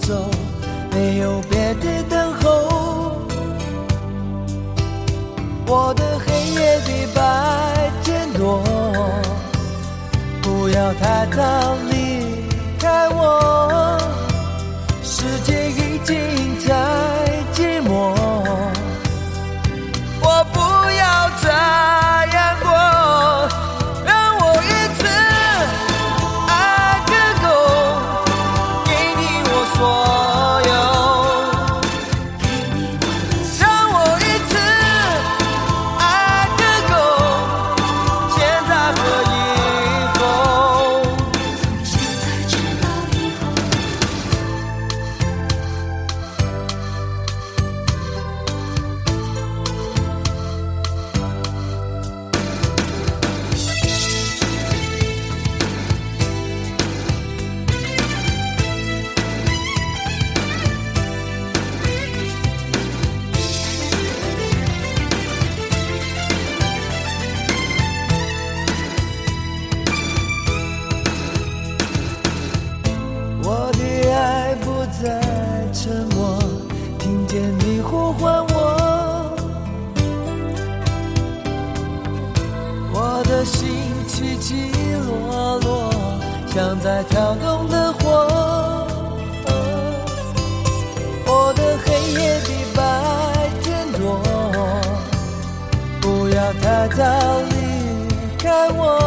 走，没有别的等候。我的黑夜比白天多，不要太早离开我，世界已经太寂寞，我不要这样过，让我一次爱个够，给你我所有，让我一次爱个够，现在和以后， 现在直到以后。 我的爱不再沉默，听见你呼唤我，我的心起起落落，像在跳动的火，我的黑夜比白天多，不要太早离开我，